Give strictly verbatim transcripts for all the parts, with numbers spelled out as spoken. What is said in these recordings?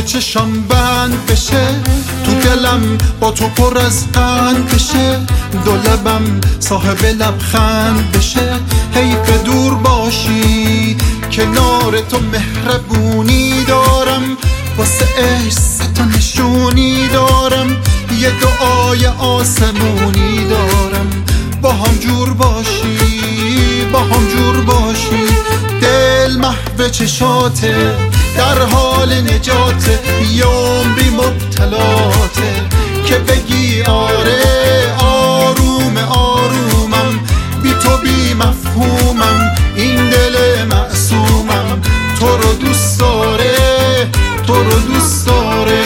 چشام بند بشه، تو دلم با تو پر از قند بشه، دو لبم صاحب لبخند بشه. حیف دور باشی، کنار تو مهربونی دارم، واسه عشق تا نشونی دارم، یه دعای آسمونی دارم. با هم جور باشی، با هم جور باشی، دل محو چشاته، در حال نجاته، بیام بی مبتلاته، که بگی آره آروم آرومم، بی تو بی مفهومم، این دل معصومم، تو رو دوست داره، تو رو دوست داره.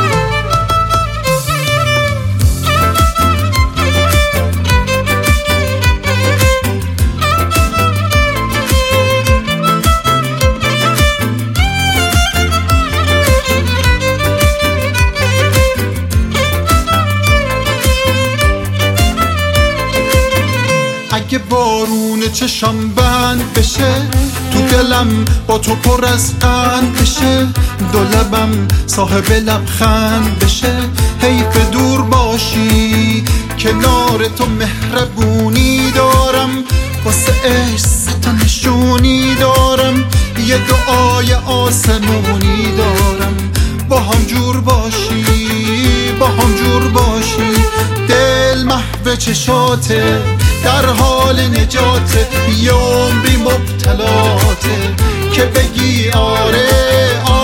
اگه بارون چشام بند بشه، تو دلم با تو پر از قند بشه، دو لبم صاحب لبخند بشه. حیف دور باشی، کنار تو مهربونی دارم، واسه عشق تا نشونی دارم، یه دعای آسمونی دارم. با هم جور باشی، با هم جور باشی، دل محو چشاته، در حال نجاته، بیام بی مبتلاته، که بگی آره آره